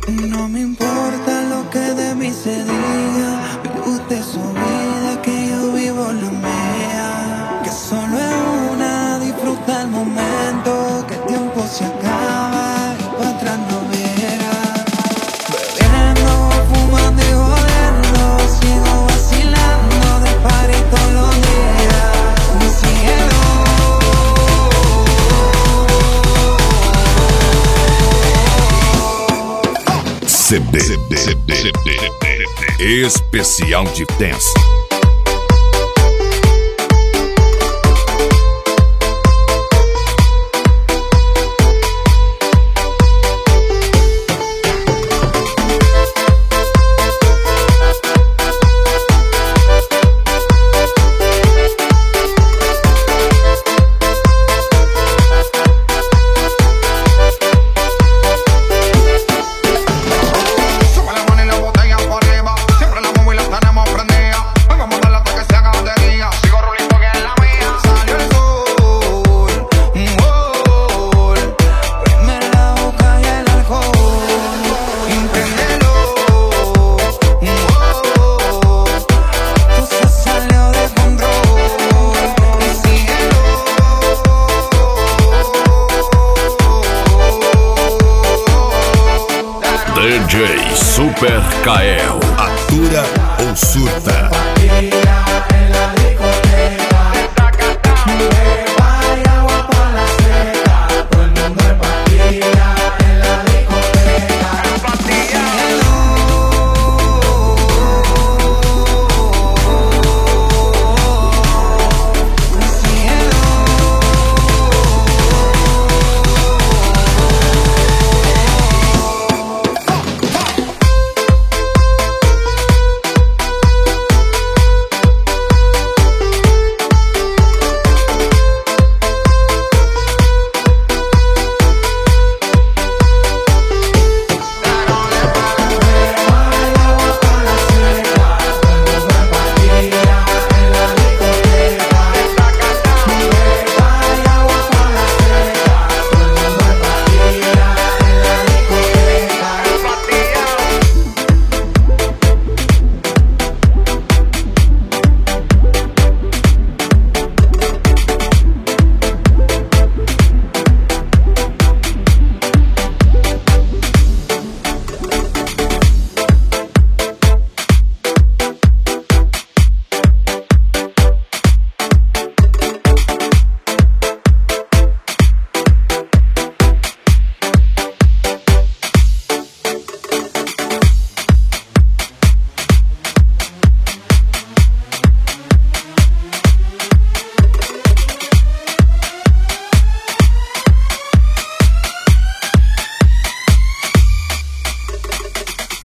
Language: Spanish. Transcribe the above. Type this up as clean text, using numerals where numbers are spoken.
No me importa lo que de mí se diga, vive usted su vida, que yo vivo la mía. Que solo es una, disfruta el momento, que el tiempo se acaba y para atrás no verá. Bebiendo, fumando y jodiendo, sigo vacilando de party todos los días. Mi cielo. CB Especial de Dance. DJ Super Kael. Atura ou surta?